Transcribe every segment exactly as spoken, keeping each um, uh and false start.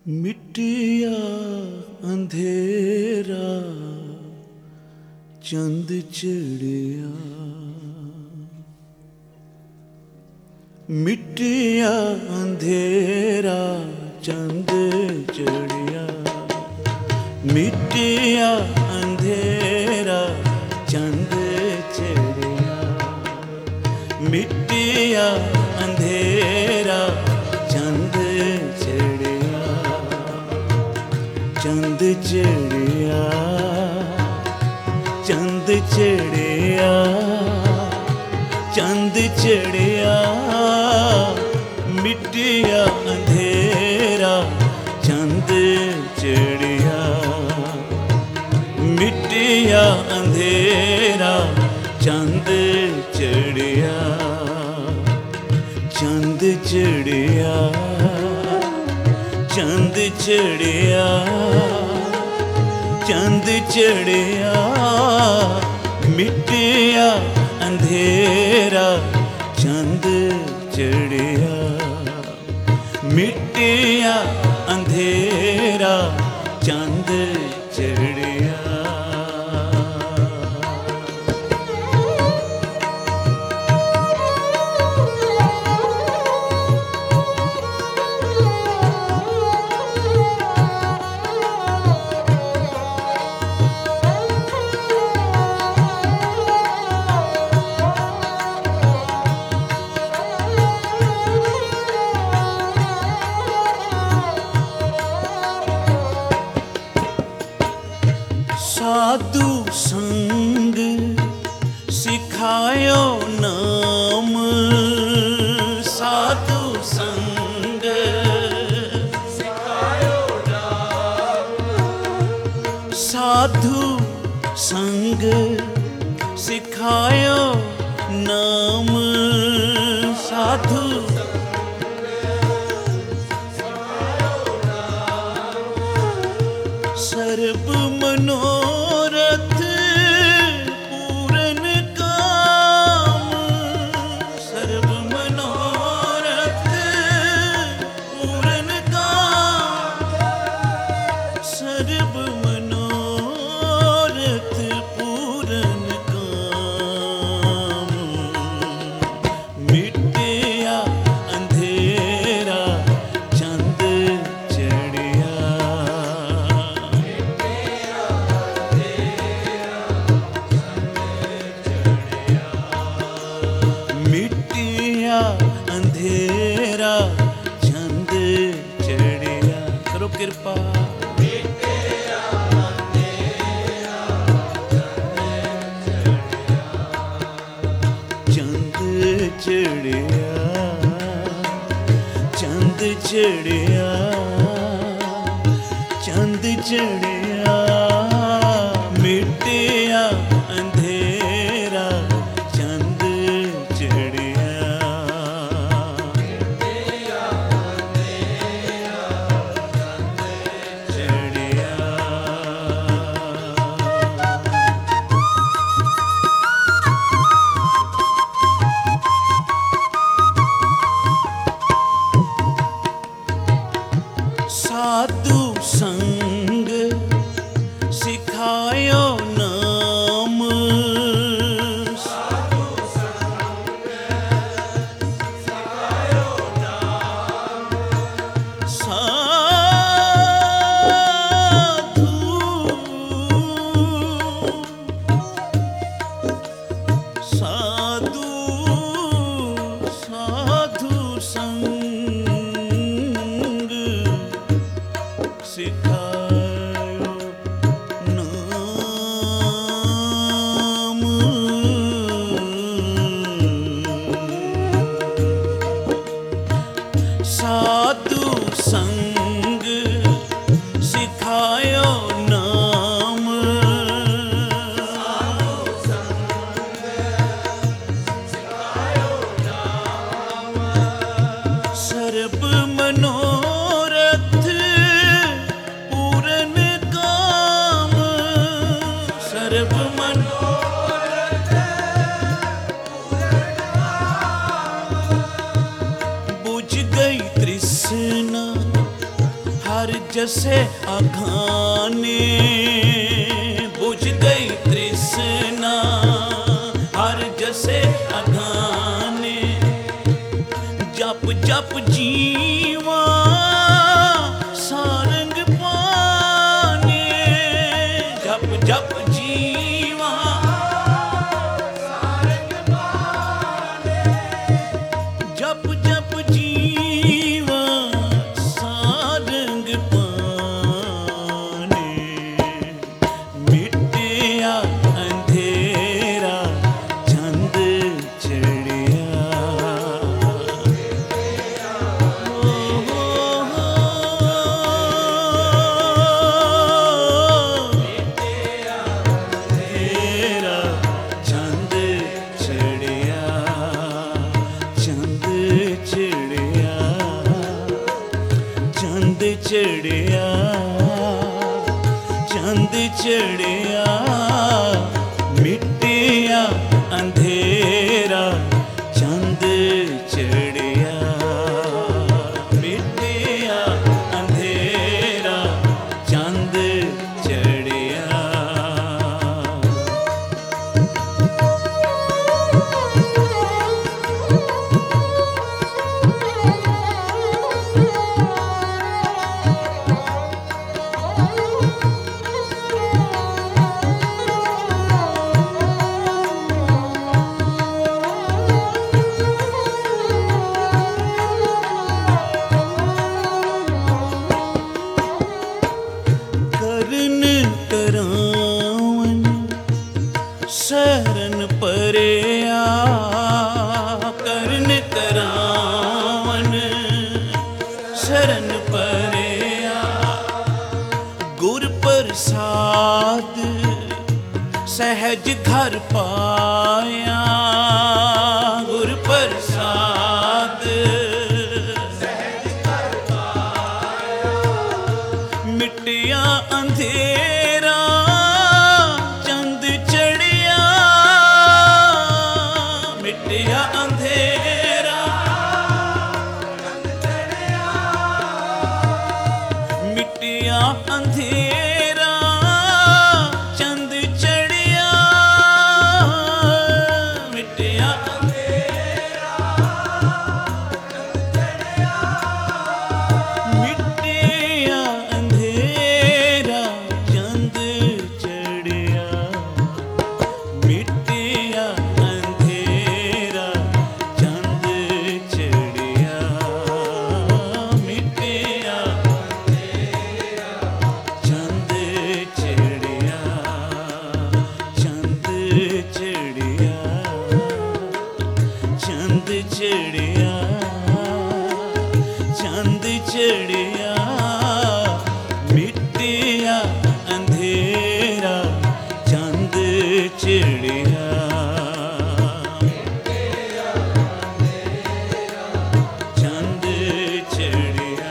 मिटिया अंधेरा चंद चढ़िया, मिटिया अंधेरा चंद चढ़िया, मिटिया अंधेरा चंद चढ़िया, मिटिया अंधेरा चंद चढ़िया, चंद चढ़िया, चंद चढ़िया, चंद चढ़िया, मिटिया अंधेरा चंद चढ़िया, मिटिया अंधेरा चंद चढ़िया, चंद चढ़िया, चंद चढ़िया, चंद चढ़िया, मिटिया अंधेरा चंद चढ़िया, मिटिया अंधेरा चंद चढ़िया। साधु संग सिखायो नाम, साधु संग सिखायो नाम, साधु संग सिखायो नाम, साधु सर्ब मनोरथ पूरन काम, सर्ब मनोरथ पूरन काम, सर्ब मनोरथ पूरन काम, मिटिया अंधेरा चंद चढ़िया, मिटिया अंधेरा चंद चढ़िया। करो कृपा। मिटिया अंधेरा चंद चढ़िया, चंद चढ़िया, चंद चढ़िया, मिटिया अंधेरा चंद चढ़िया, मिटिया अंधेरा चंद चढ़िया। साधु संग सिखायो नाम, साधु संग सिखायो नाम, साधु साधु साधु संग सिखायो नाम, साधु संग सिखायो नाम, साधु संग सिखायो नाम, सर्ब मनोरथ हर जसे अघाने बुझ गई तृष्णा, हर जसे अघाने जप जप जीवा सारंग पाने, जप जप जीवा सारंग पाने, जप जप जीवा सारंग पाने, मिटिया अंधेरा चंद चढ़िया, चंद चढ़िया, चंद चढ़िया, चंद चढ़िया, चंद चढ़िया, मिटिया अंधेरा चंद चढ़िया, मिटिया अंधेरा चंद चढ़िया। करन करावन शरण परेया, करन करावन शरण परेया, गुर प्रसाद सहज घर पाया, गुर प्रसाद मिटिया अंधेरा चंद चढ़िया, मिटिया अंधेरा मिटिया अंधेरा चंद चढ़िया, मिटिया मिटिया अंधेरा चंद चढ़िया, मिटिया अंधेरा चंद चढ़िया, मिटिया चंद चढ़िया, चंद चढ़िया, चंद चढ़िया, चंद चढ़िया, मिटिया अंधेरा चंद चढ़िया, चंद चढ़िया।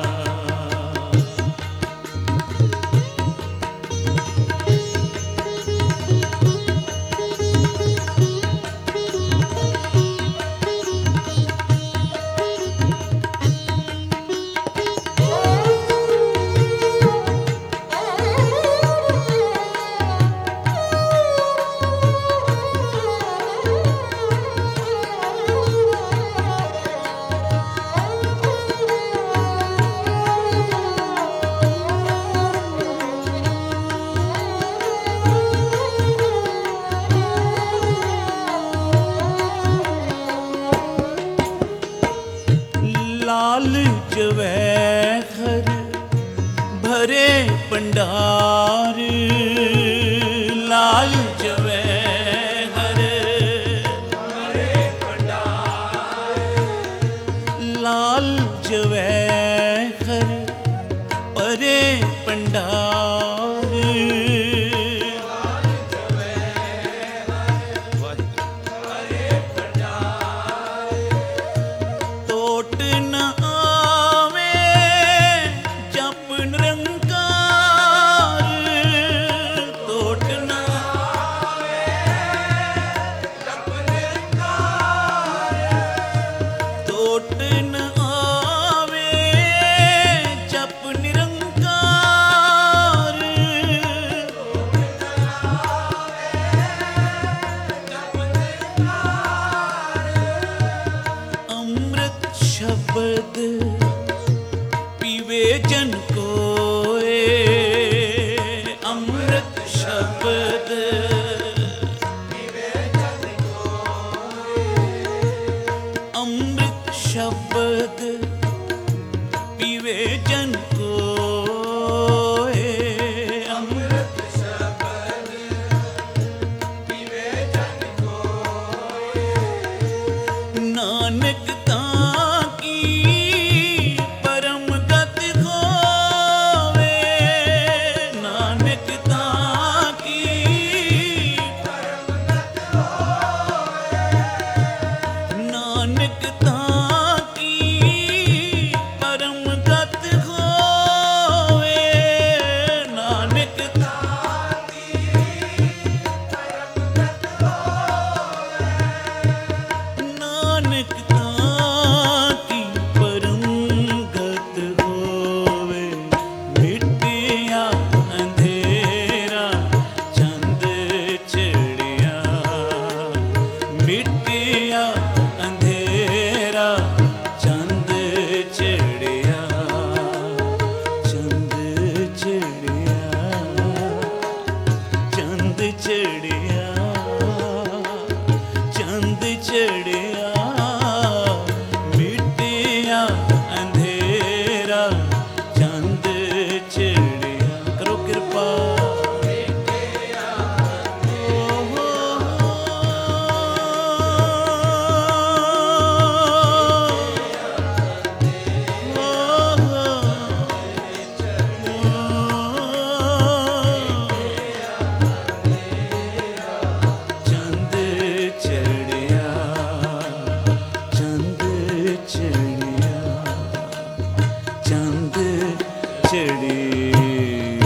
लाल जवैखर भरे भंडार, लाल जवैखर भरे भंडार, लाल जवैखर भरे भंडार, टोट न आवे जप निरंकार, टोट न आवे जप निरंकार, टोट न आवे जप निरंकार, पीवे जन कोए अमृत शब्द, अमृत शब्द पीवे जन कोए अमृत शब्द पीवे जन कोए। नानक ताकी परम गति होवे, नानक ताकी परम गति होवे, नानक ताकी परम गति होवे, नानक ताकी परम गति होवे, नानक ताकी परम गत होवे। मिटिया अंधेरा चंद चढ़िया, मिटिया अंधेरा चंद चढ़िया, चंद चढ़िया, चंद चढ़िया, चंद चढ़िया, मिटिया अंधेरा चंद चढ़िया। करो कृपा चंद चढ़िया, चंद चढ़िया, चंद चढ़िया।